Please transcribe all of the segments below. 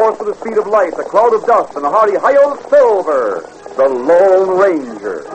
horse with the speed of light, a cloud of dust, and a hearty hi-yo Silver, the Lone Ranger.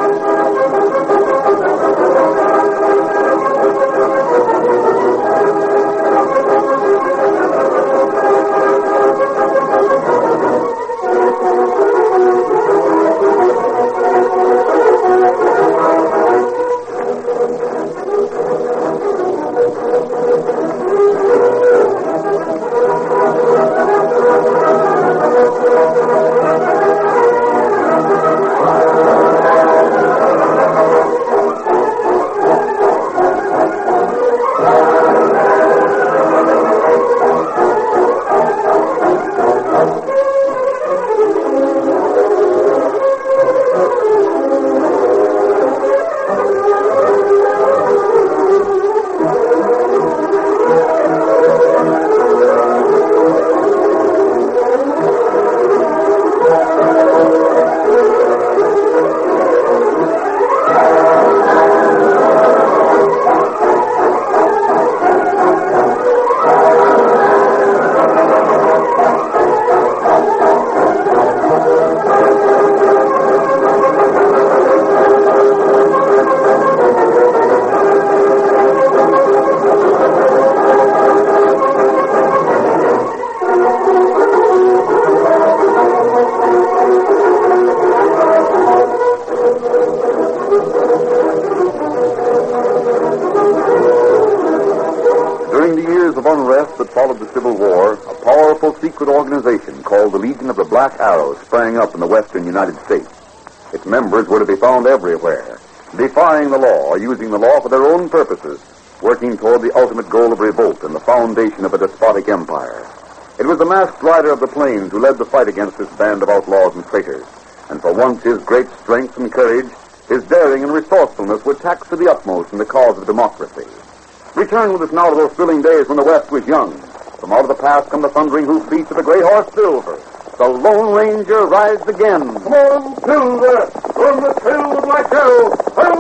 Organization called the Legion of the Black Arrow sprang up in the western United States. Its members were to be found everywhere, defying the law or using the law for their own purposes, working toward the ultimate goal of revolt and the foundation of a despotic empire. It was the masked rider of the plains who led the fight against this band of outlaws and traitors, and for once his great strength and courage, his daring and resourcefulness were taxed to the utmost in the cause of democracy. Return with us now to those thrilling days when the West was young. From out of the past come the thundering hoofbeats of the great horse Silver. The Lone Ranger rides again. Come on, Silver! From the trail of the Black Arrow!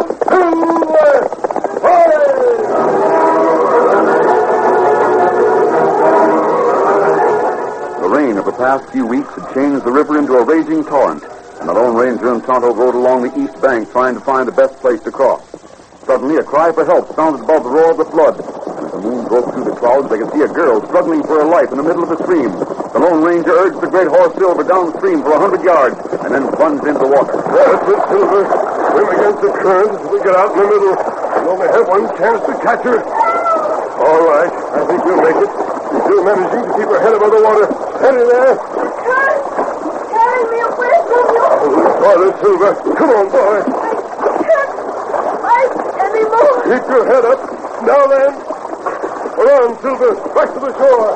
Silver! The rain of the past few weeks had changed the river into a raging torrent, and the Lone Ranger and Tonto rode along the east bank trying to find the best place to cross. Suddenly, a cry for help sounded above the roar of the flood. As the moon broke through the clouds, they could see a girl struggling for her life in the middle of the stream. The Lone Ranger urged the great horse Silver downstream for 100 yards and then plunged into the water. That's it, Silver. Swim against the current as we get out in the middle. We only have one chance to catch her. All right. I think we'll make it. We're still managing to keep her head above the water. Steady there. Carry me away from you. Farther, Silver. Come on, boy. I can't fight anymore. Keep your head up. Now then. We're on, Silver. Back to the shore.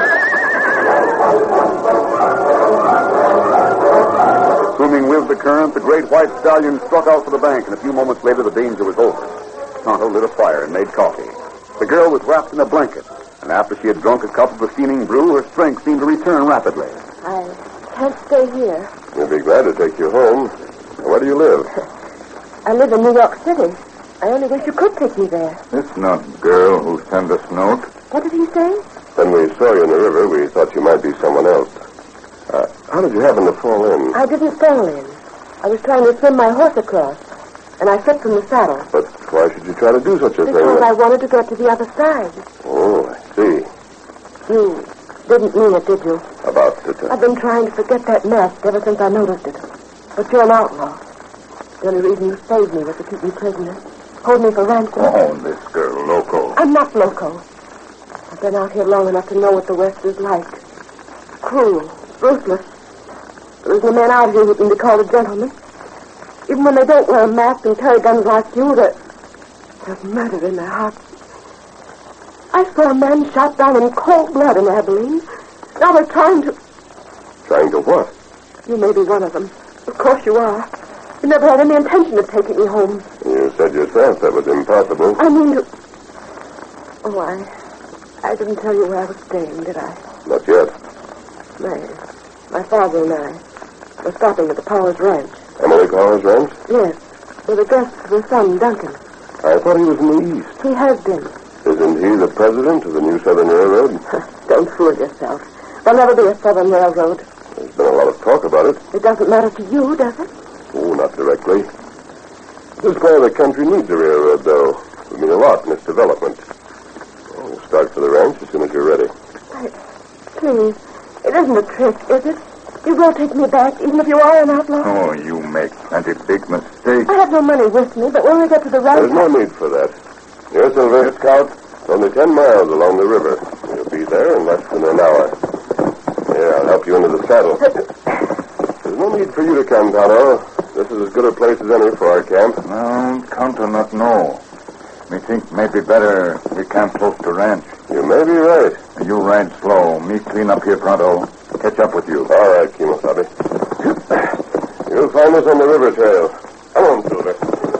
Swimming with the current, the great white stallion struck out for the bank, and a few moments later the danger was over. Tonto lit a fire and made coffee. The girl was wrapped in a blanket, and after she had drunk a cup of the steaming brew, her strength seemed to return rapidly. I can't stay here. We'll be glad to take you home. Where do you live? I live in New York City. I only wish you could take me there. It's not girl who sent us note. What did he say? When we saw you in the river, we thought you might be someone else. How did you happen to fall in? I didn't fall in. I was trying to swim my horse across, and I slipped from the saddle. But why should you try to do such a thing? Because I wanted to get to the other side. Oh, I see. You didn't mean it, did you? About it. I've been trying to forget that mask ever since I noticed it. But you're an outlaw. The only reason you saved me was to keep me prisoner. Hold me for ransom. Oh, this girl, loco. I'm not loco. I've been out here long enough to know what the West is like. Cruel, ruthless. There isn't a man out here who can be called a gentleman. Even when they don't wear a mask and carry guns like you, there's murder in their hearts. I saw a man shot down in cold blood in Abilene. Now they're trying to... Trying to what? You may be one of them. Of course you are. You never had any intention of taking me home. You said yourself that was impossible. I mean to... Oh, I didn't tell you where I was staying, did I? Not yet. My father and I were stopping at the Powers Ranch. Emily Powers Ranch? Yes. We're the guests of her son, Duncan. I thought he was in the East. He has been. Isn't he the president of the New Southern Railroad? Don't fool yourself. There'll never be a Southern Railroad. There's been a lot of talk about it. It doesn't matter to you, does it? Oh, not directly. This part of the country needs a railroad, though. It would mean a lot in its development. We'll start for the ranch as soon as you're ready. Please, it isn't a trick, is it? You will take me back, even if you are an outlaw? Oh, you make plenty big mistakes. I have no money with me, but when we get to the ranch... There's no need for that. Here, Silver. Scout. It's only 10 miles along the river. You'll be there in less than an hour. Here, I'll help you into the saddle. There's no need for you to come, Tonto. This is as good a place as any for our camp. No, Tonto not know. Me think maybe better we camp close to ranch. You may be right. You ride slow. Me clean up here pronto. Catch up with you. All right, Kimosabe. You'll find us on the river trail. Come on, Silver.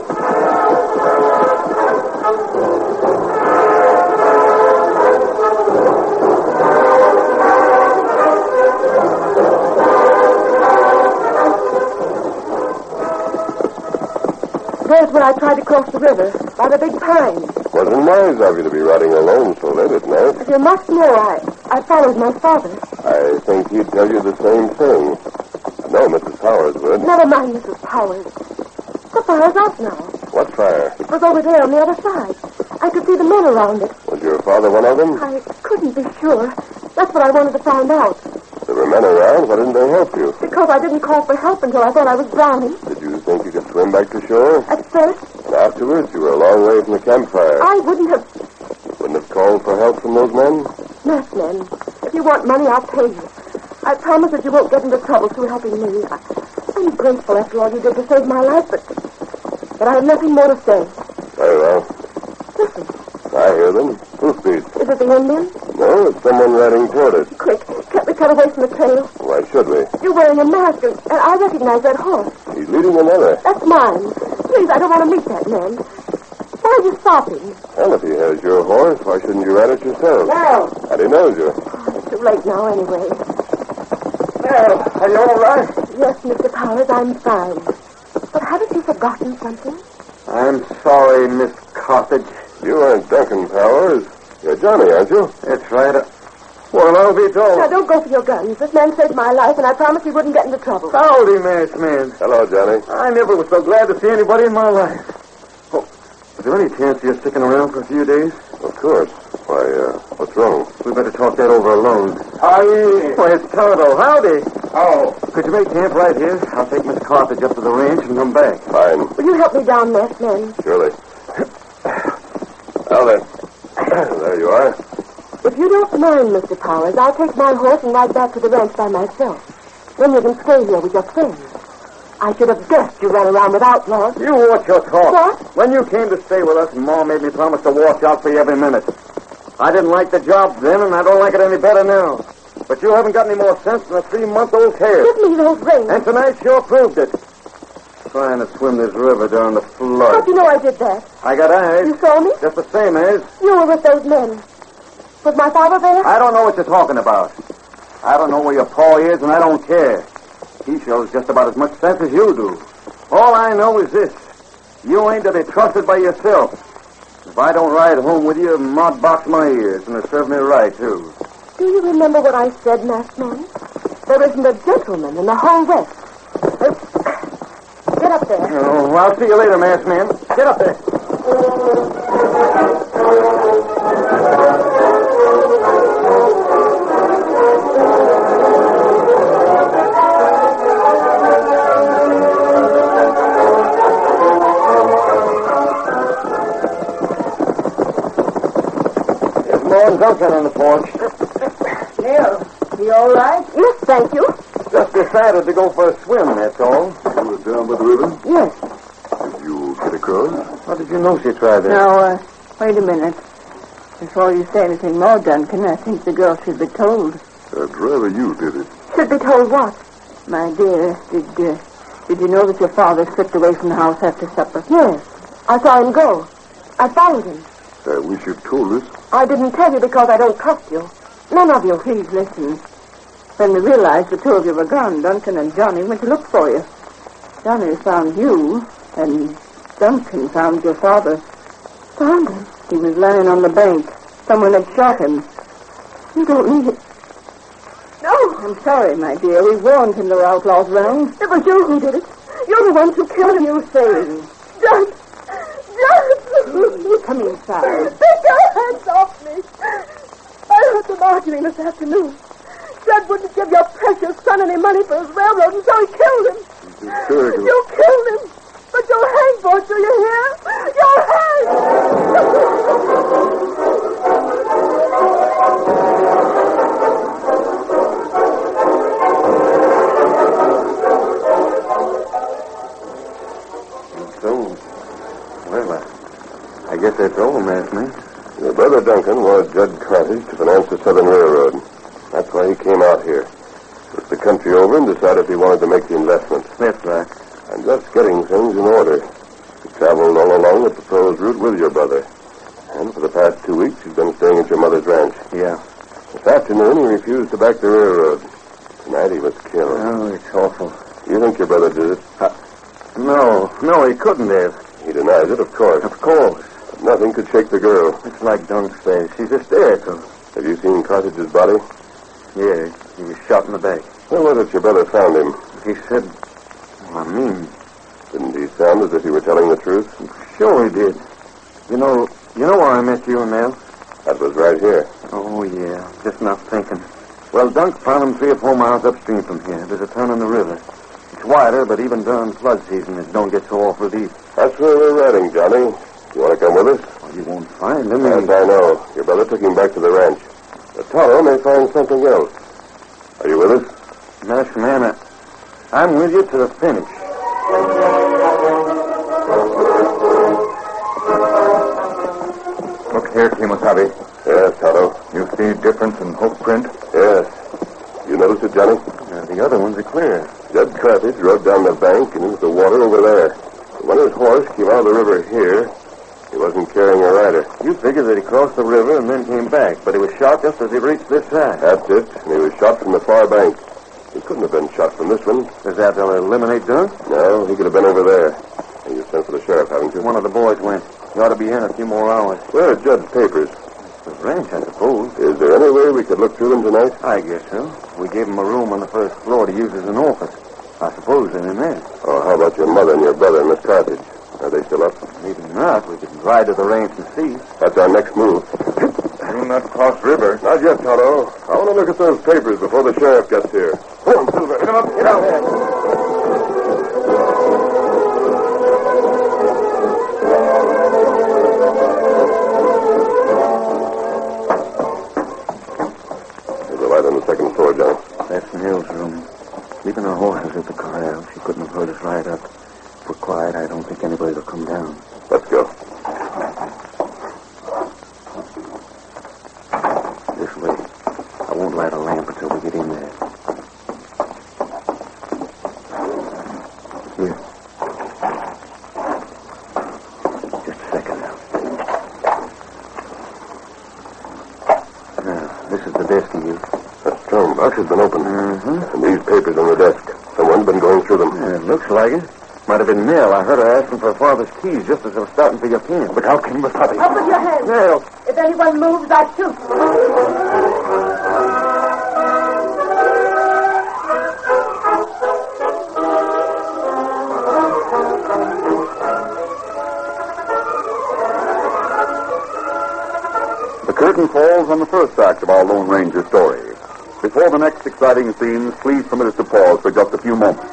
There's where I tried to cross the river, by the big pine. Wasn't wise of you to be riding alone so late at night. But you must know I followed my father. I think he'd tell you the same thing. No, Mrs. Powers would. Never mind, Mrs. Powers. The fire's out now. What fire? It was over there on the other side. I could see the men around it. Was your father one of them? I couldn't be sure. That's what I wanted to find out. There were men around. Why didn't they help you? Because I didn't call for help until I thought I was drowning. Did you think you could swim back to shore? At first, And afterwards, you were a long way from the campfire. I wouldn't have... Wouldn't have called for help from those men? Yes, men. If you want money, I'll pay you. I promise that you won't get into trouble through helping me. I'm grateful after all you did to save my life, but I have nothing more to say. Very well. Listen, I hear them. Hoofbeats. is it the Indian? No, it's someone riding toward us. Quick, can't we cut away from the trail? Why should we? You're wearing a mask, and I recognize that horse. He's leading another. That's mine. Please, I don't want to meet that man. Why are you stopping? Well, if he has your horse, why shouldn't you ride it yourself? Well. And he knows you. Oh, it's too late now, anyway. Well, are you all right? Yes, Mr. Powers, I'm fine. But haven't you forgotten something? I'm sorry, Miss Carthage. You aren't Duncan Powers. You're Johnny, aren't you? That's right. Well, I'll be told. Now, don't go for your guns. This man saved my life, and I promised he wouldn't get into trouble. Howdy, masked man. Hello, Johnny. I never was so glad to see anybody in my life. Oh, is there any chance of you sticking around for a few days? Of course. Why, what's wrong? We better talk that over alone. Aye. Why, it's Tonto. Howdy. Oh. Could you make camp right here? I'll take Miss Carthage up to the ranch and come back. Fine. Will you help me down, masked man? Surely. Well, then. There you are. If you don't mind, Mr. Powers, I'll take my horse and ride back to the ranch by myself. Then you can stay here with your friends. I should have guessed you ran around with outlaws. You watch your talk. What? When you came to stay with us, Ma made me promise to watch out for you every minute. I didn't like the job then, and I don't like it any better now. But you haven't got any more sense than a 3-month-old kid. Give me those rings. And tonight sure proved it. Trying to swim this river during the flood. How'd you know I did that? I got eyes. You saw me? Just the same as. You were with those men. Was my father there? I don't know what you're talking about. I don't know where your paw is, and I don't care. He shows just about as much sense as you do. All I know is this. You ain't to be trusted by yourself. If I don't ride home with you, Ma'd box my ears, and it'll serve me right, too. Do you remember what I said, masked man? There isn't a gentleman in the whole West. Get up there. Oh, I'll see you later, masked man. Get up there. There's more than Duncan on the porch. Neil, you all right? Yes, thank you. Just decided to go for a swim, that's all. You were down by the river? Yes. Did you get across? How did you know she tried that? Now, wait a minute. Before you say anything more, Duncan, I think the girl should be told. I'd rather you did it. Should be told what? My dear, did you know that your father slipped away from the house after supper? Yes. I saw him go. I followed him. I wish you'd told us. I didn't tell you because I don't trust you. None of you. Please listen. When we realized the two of you were gone, Duncan and Johnny went to look for you. Johnny found you, and Duncan found your father. Found him? He was lying on the bank. Someone had shot him. You don't mean it. I'm sorry, my dear. We warned him there were outlaws round. It was you who did it. You're the one who killed him. What are you saying? Judge! Judge! Come inside. Take your hands off me. I heard them arguing this afternoon. Judge wouldn't give your precious son any money for his railroad, and so he killed him. You killed him. But you'll hang for it, do you hear? You'll hang! So, well, I guess that's all, masked man. Your brother Duncan wanted Judd Carthage to finance the Southern Railroad. That's why he came out here. Looked the country over and decided he wanted to make the investment. That's right. I'm just getting things in order. He traveled all along the proposed route with your brother. And for the past 2 weeks, he's been staying at your mother's ranch. Yeah. This afternoon, he refused to back the railroad. Tonight, he was killed. Oh, it's awful. You think your brother did it? No, he couldn't have. He denies it, of course. Of course. But nothing could shake the girl. It's like Dunk says. She's hysterical. Have you seen Carthage's body? Yeah, he was shot in the back. Where was it your brother found him? He said, Didn't he sound as if he were telling the truth? Sure he did. You know where I met you and Nell? That was right here. Oh, yeah. Just not thinking. Well, Dunk found him 3 or 4 miles upstream from here. There's a turn in the river. It's wider, but even during flood season, it don't get so awful deep. That's where we're riding, Johnny. You want to come with us? Well, you won't find him. Yes, I know. Your brother took him back to the ranch. The Toro may find something else. Are you with us? Masked man, I'm with you to the finish. Look here, Kemosabe. Yes, Tonto. You see difference in hoof print? Yes. You notice it, Johnny? The other ones are clear. Judd Carthage rode down the bank and into the water over there. When his horse came out of the river here, he wasn't carrying a rider. You figured that he crossed the river and then came back, but he was shot just as he reached this side. That's it. And he was shot from the far bank. He couldn't have been shot from this one. Does that eliminate Dunk? No, he could have been over there. And you sent for the sheriff, haven't you? One of the boys went. He ought to be in a few more hours. Where are Judd's papers? The ranch, I suppose. Is there any way we could look through them tonight? I guess so. We gave him a room on the first floor to use as an office. I suppose they're in there. Oh, how about your mother and your brother, Miss Carthage? Are they still up? Maybe not. We could ride to the ranch and see. That's our next move. Do not cross river. Not yet, Tonto. I want to look at those papers before the sheriff gets here. Come on, Silver. Come up. Get out. There's a light on the second floor, Johnny. That's Nell's room. Leaving her horses at the corral. She couldn't have heard us ride up. If we're quiet, I don't think anybody will come down. Let's go. This way. I won't light a lamp until we get in there. Here. Just a second now. Now, this is the desk you use. That strong box has been opened. Mm-hmm. And these papers on the desk. Someone's been going through them. It looks like it. Might have been Nell. I heard her asking for her father's keys just as I was starting for your pen. Look out, Kemosabe. Up with your hands. Nell. If anyone moves, I shoot. The curtain falls on the first act of our Lone Ranger story. Before the next exciting scenes, please permit us to pause for just a few moments.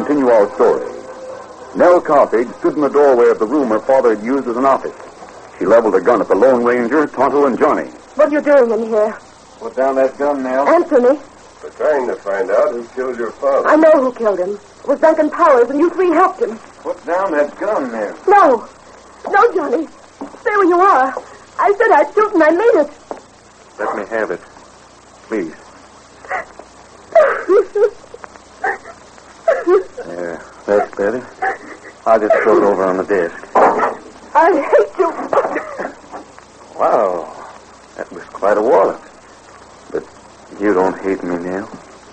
continue our story. Nell Carthage stood in the doorway of the room her father had used as an office. She leveled a gun at the Lone Ranger, Tonto, and Johnny. What are you doing in here? Put down that gun, Nell. Anthony, We're trying to find out who killed your father. I know who killed him. It was Duncan Powers, and you three helped him. Put down that gun, Nell. No. No, Johnny. Stay where you are. I said I'd shoot, and I mean it. Let me have it. Please. There. That's better. I'll just throw it over on the desk. I hate you. Wow. That was quite a wallop. But you don't hate me now.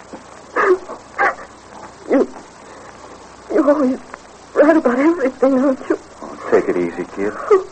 You always write about everything, don't you? Oh, take it easy, kid.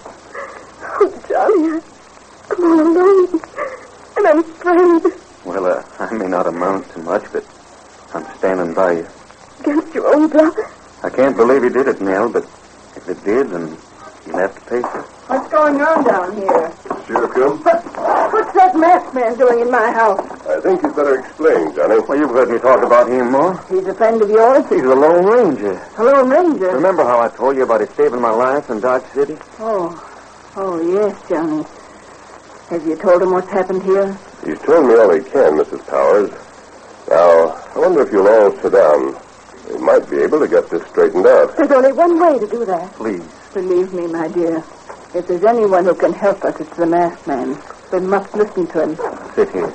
Oh, Johnny, I'm all alone. And I'm afraid. Well, I may not amount to much, but I'm standing by you. Against your own brother. I can't believe he did it, Nell, but if it did, then you'll have to pay for it. What's going on down here? Sheriff come? What's that masked man doing in my house? I think you'd better explain, Johnny. Well, you've heard me talk about him more. He's a friend of yours? He's the Lone Ranger. A Lone Ranger? Remember how I told you about his saving my life in Dodge City? Oh, yes, Johnny. Have you told him what's happened here? He's told me all he can, Mrs. Powers. Now, I wonder if you'll all sit down. We might be able to get this straightened out. There's only one way to do that. Please. Believe me, my dear. If there's anyone who can help us, it's the masked man. We must listen to him. Sit here.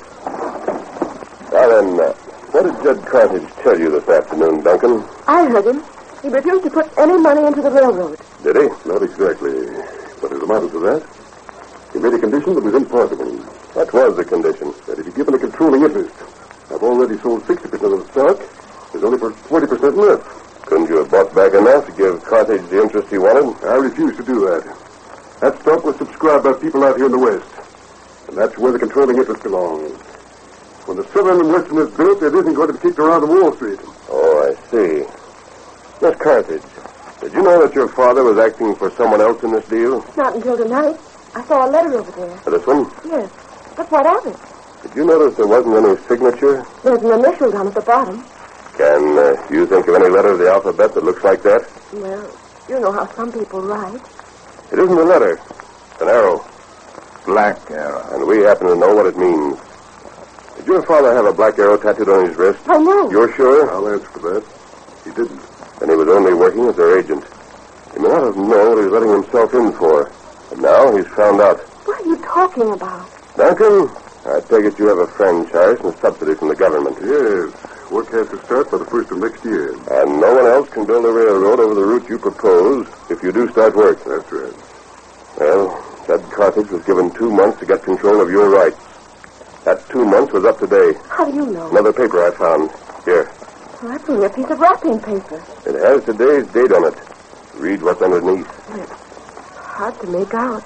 Now then, what did Judge Carthage tell you this afternoon, Duncan? I heard him. He refused to put any money into the railroad. Did he? Not exactly. But as a matter of that, he made a condition that was impossible. What was the condition? That if he'd given a controlling interest. I've already sold 60% of the stock. There's only for 40% left. Couldn't you have bought back enough to give Carthage the interest he wanted? I refuse to do that. That stock was subscribed by people out here in the West. And that's where the controlling interest belongs. When the Southern and Western is built, it isn't going to be kicked around to Wall Street. Oh, I see. Miss Carthage, did you know that your father was acting for someone else in this deal? Not until tonight. I saw a letter over there. This one? Yes. But what of it? Did you notice there wasn't any signature? There's an initial down at the bottom. Can you think of any letter of the alphabet that looks like that? Well, you know how some people write. It isn't a letter. It's an arrow. Black arrow. And we happen to know what it means. Did your father have a black arrow tattooed on his wrist? I know. You're sure? I'll answer for that. He didn't. Then he was only working as their agent. He may not have known what he was letting himself in for. But now he's found out. What are you talking about? Duncan, I take it you have a franchise and a subsidy from the government. Yes. Work has to start by the 1st of next year. And no one else can build a railroad over the route you propose if you do start work. That's right. Well, Judge Carthage was given 2 months to get control of your rights. That 2 months was up today. How do you know? Another paper I found. Here. Well, that's only a piece of wrapping paper. It has today's date on it. Read what's underneath. It's hard to make out.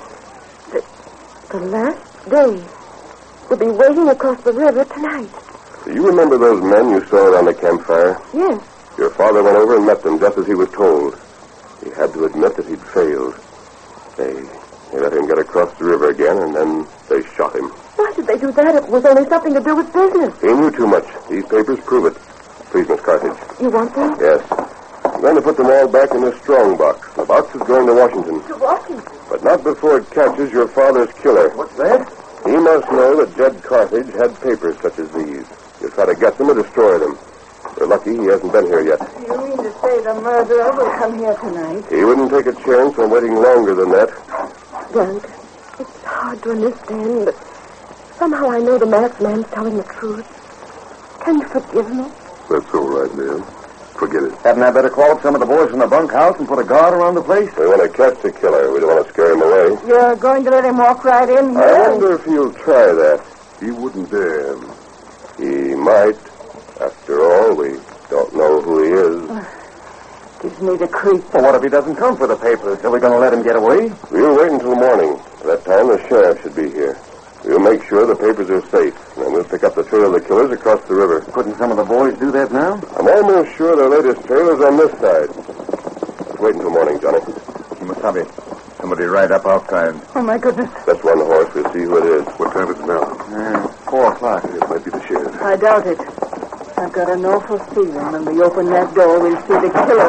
The last day. We'll be waiting across the river tonight. Do you remember those men you saw around the campfire? Yes. Your father went over and met them just as he was told. He had to admit that he'd failed. They let him get across the river again, and then they shot him. Why should they do that? It was only something to do with business. He knew too much. These papers prove it. Please, Miss Carthage. You want them? Yes. I'm going to put them all back in this strong box. The box is going to Washington. To Washington? But not before it catches your father's killer. What's that? He must know that Judge Carthage had papers such as these. You'll try to get them or destroy them. We're lucky he hasn't been here yet. You mean to say the murderer will come here tonight? He wouldn't take a chance on waiting longer than that. Dunk, it's hard to understand, but somehow I know the masked man's telling the truth. Can you forgive me? That's all right, Nell. Forget it. Hadn't I better call up some of the boys from the bunkhouse and put a guard around the place? We want to catch the killer. We don't want to scare him away. You're going to let him walk right in here? I wonder if he'll try that. He wouldn't dare. He might. After all, we don't know who he is. Gives me the creep. Well, what if he doesn't come for the papers? Are we going to let him get away? We'll wait until morning. By that time, the sheriff should be here. We'll make sure the papers are safe, and then we'll pick up the trail of the killers across the river. Couldn't some of the boys do that now? I'm almost sure their latest trail is on this side. Let's wait until morning, Johnny. Kimasabi, somebody right up outside. Oh, my goodness. Let's run the horse. We'll see who it is. What time is it now? 4 o'clock. It might be the sheriff. I doubt it. I've got an awful feeling when we open that door, we'll see the killer.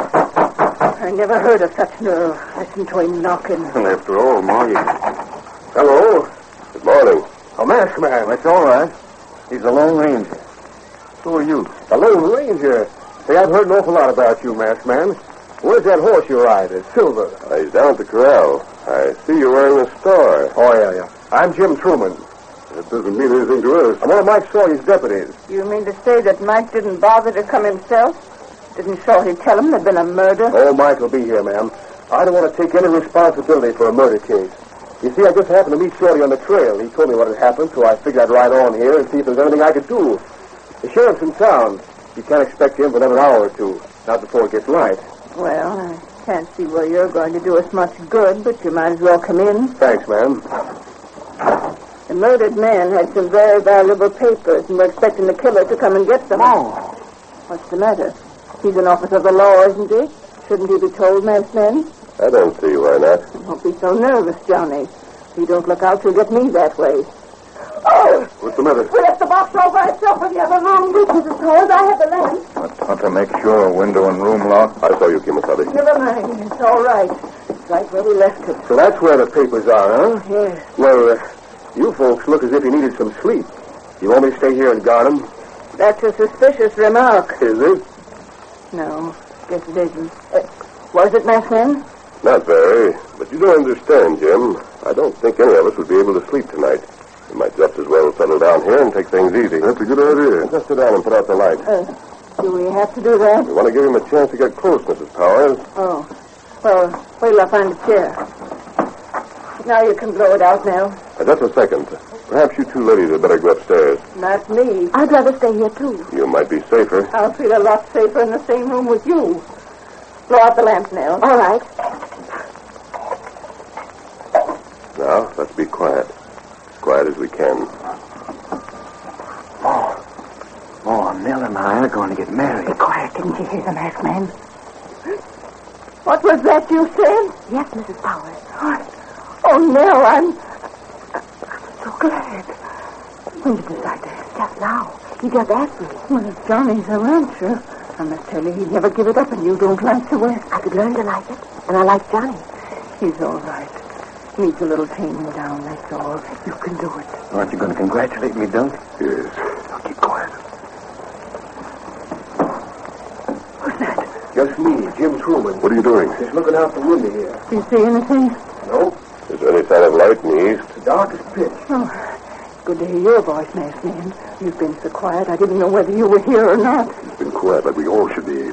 I never heard of such nerve. Listen to him knocking. And after all, Ma, Hello? Good morning. A masked man. That's all right. He's a Lone Ranger. Who are you? A Lone Ranger? Say, I've heard an awful lot about you, masked man. Where's that horse you ride? Silver. He's down at the corral. I see you're wearing a star. Oh, yeah. I'm Jim Truman. That doesn't mean anything to us. I'm one of Mike Sawyer's deputies. You mean to say that Mike didn't bother to come himself? Didn't Shorty tell him there'd been a murder? Oh, Mike will be here, ma'am. I don't want to take any responsibility for a murder case. You see, I just happened to meet Shorty on the trail. He told me what had happened, so I figured I'd ride on here and see if there's anything I could do. The sheriff's in town. You can't expect him for another hour or two, not before it gets light. Well, I can't see where you're going to do us much good, but you might as well come in. Thanks, ma'am. The murdered man had some very valuable papers, and we're expecting the killer to come and get them. Oh. What's the matter? He's an officer of the law, isn't he? Shouldn't he be told, masked man? I don't see why not. Don't be so nervous, Johnny. If you don't look out, you'll get me that way. Oh! What's the matter? We left the box all by itself in the other room. Mrs. Howard, I have the lamp. I want to make sure window and room locked. I saw you, Kimasabi. Never mind. It's all right. It's right where we left it. So that's where the papers are, huh? Yes. Well, you folks look as if you needed some sleep. You want me to stay here and guard them? That's a suspicious remark. Is it? No, guess it isn't. Was it, masked man? Not very. But you don't understand, Jim. I don't think any of us would be able to sleep tonight. We might just as well settle down here and take things easy. That's a good idea. Just sit down and put out the light. Do we have to do that? We want to give him a chance to get close, Mrs. Powers. Oh. Well, wait till I find a chair. Now you can blow it out now. Just a second. Perhaps you two ladies had better go upstairs. Not me. I'd rather stay here, too. You might be safer. I'll feel a lot safer in the same room with you. Blow out the lamp, Nell. All right. Now, let's be quiet. As quiet as we can. Oh, Nell and I are going to get married. Be quiet. Didn't you hear the masked man? What was that you said? Yes, Mrs. Powers. Oh, Nell, I'm So glad. When did you decide that? Just now. He just asked me. Well, if Johnny's a rancher, I must tell you he'd never give it up, and you don't like the West. I could learn to like it, and I like Johnny. He's all right. Needs a little taming down, that's all. You can do it. Aren't you going to congratulate me, Dunk? Yes. Now keep quiet. Who's that? Just me, Jim Truman. What are you doing? Just looking out the window here. Do you see anything? No, Is there any sign of light in the east? the darkest pitch. Oh, good to hear your voice, masked man. You've been so quiet, I didn't know whether you were here or not. It's been quiet like we all should be.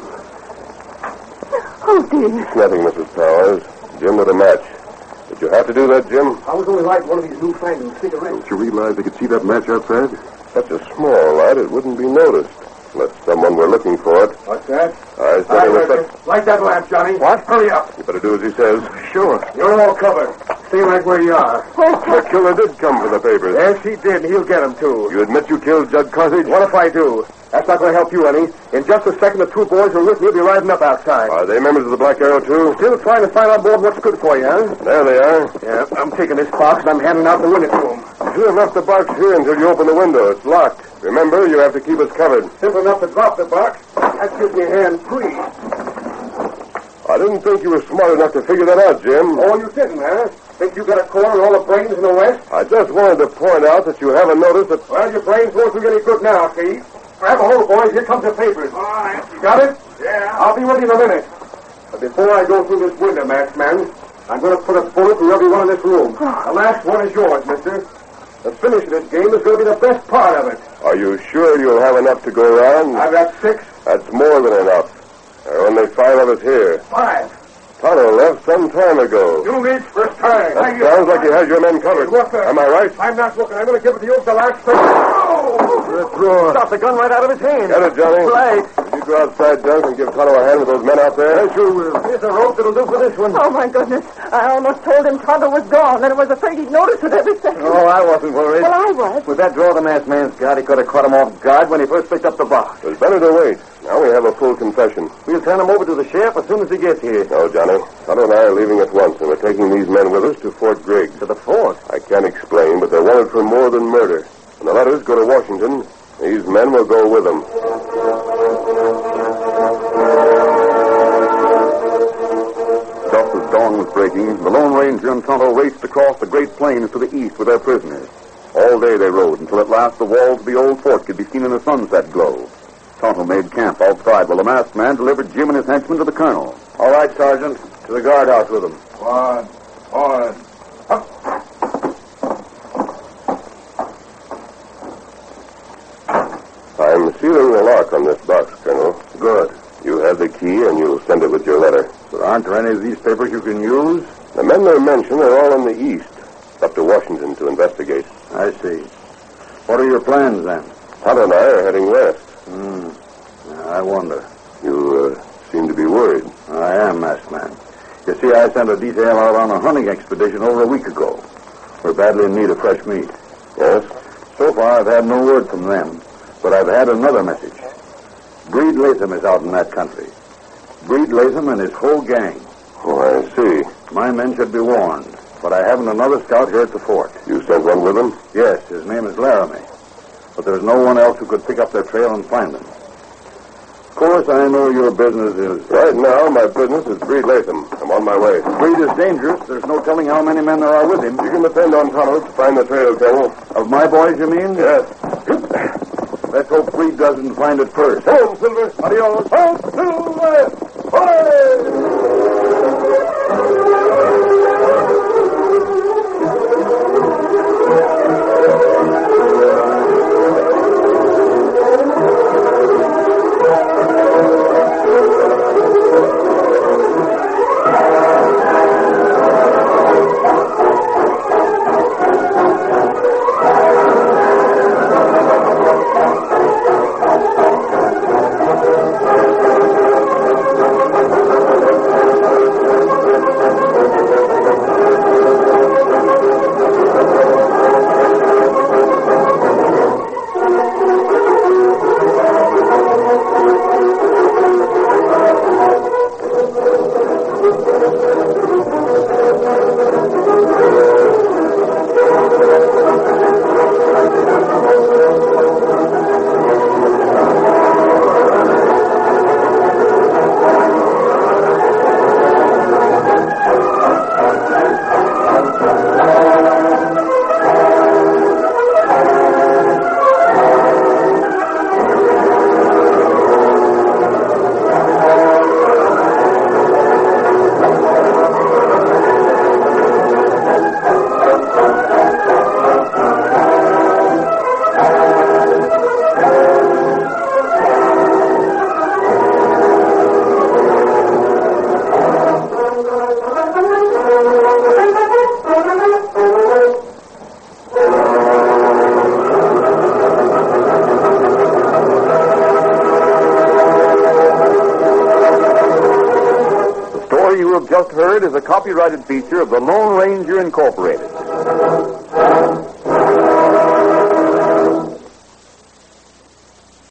Oh, dear. Nothing, Mrs. Powers. Jim with a match. Did you have to do that, Jim? I was only lighting one of these newfangled cigarettes. Don't you realize they could see that match outside? Such a small light, it wouldn't be noticed. Unless someone were looking for it. What's that? I said it was such... Light that lamp, Johnny. What? Hurry up. You better do as he says. Sure. You're all covered. Stay right where you are. The killer did come for the papers. Yes, he did, and he'll get them, too. You admit you killed Judd Carthage? What if I do? That's not going to help you any. In just a second, the two boys who are with me will be riding up outside. Are they members of the Black Arrow, too? Still trying to find on board what's good for you, huh? There they are. Yeah, I'm taking this box and I'm handing out the window to them. You should have left the box here until you open the window. It's locked. Remember, you have to keep us covered. Simple enough to drop the box. That gives me a hand free. I didn't think you were smart enough to figure that out, Jim. Oh, you didn't, huh? Think you got a corner on all the brains in the West? I just wanted to point out that you haven't noticed that... Well, your brains won't do you any good now, see? Grab a hold, boys. Here comes the papers. All right. You got it? Yeah. I'll be with you in a minute. But before I go through this window, masked man, I'm going to put a bullet through every one in this room. The last one is yours, mister. The finish of this game is going to be the best part of it. Are you sure you'll have enough to go around? I've got 6. That's more than enough. There are only 5 of us here. 5. Tonto left some time ago. You lead first time. That sounds like you had your men covered. Look, Am I right? I'm not looking. I'm going to give it to you the last thing. Oh! Stop the gun right out of his hand. Get it, Johnny. Right. Will you go outside, Dunk, and give Tonto a hand with those men out there? I sure will. Here's a rope that'll do for this one. Oh, my goodness. I almost told him Tonto was gone, and I was afraid he'd notice it every second. Oh, I wasn't worried. Well, I was. With that draw the masked man's got, he could have caught him off guard when he first picked up the box. It was better to wait. Now we have a full confession. We'll turn him over to the sheriff as soon as he gets here. No, Johnny. Tonto and I are leaving at once, and we're taking these men with us to Fort Griggs. To the fort. I can't explain, but they're wanted for more than murder. When the letters go to Washington, these men will go with them. Just as dawn was breaking, the Lone Ranger and Tonto raced across the great plains to the east with their prisoners. All day they rode until at last the walls of the old fort could be seen in the sunset glow. Tonto made camp outside while the masked man delivered Jim and his henchmen to the colonel. All right, Sergeant. To the guardhouse with them. On. I'm sealing the lock on this box, Colonel. Good. You have the key, and you'll send it with your letter. But aren't there any of these papers you can use? The men they mention are all in the east. It's up to Washington to investigate. I see. What are your plans, then? Tonto and I are heading west. I wonder. You seem to be worried. I am, masked man. You see, I sent a detail out on a hunting expedition over a week ago. We're badly in need of fresh meat. Yes? So far, I've had no word from them, but I've had another message. Breed Latham is out in that country. Breed Latham and his whole gang. Oh, I see. My men should be warned, but I haven't another scout here at the fort. You sent one with them? Yes, his name is Laramie. But there's no one else who could pick up their trail and find them. Of course, I know your business is... Right now, my business is Breed Latham. I'm on my way. Breed is dangerous. There's no telling how many men there are with him. You can depend on Tonto to find the trail, Colonel. Of my boys, you mean? Yes. Let's hope Breed doesn't find it first. Home, Silver. Adios. Home, Silver. Hooray! Just heard is a copyrighted feature of the Lone Ranger Incorporated.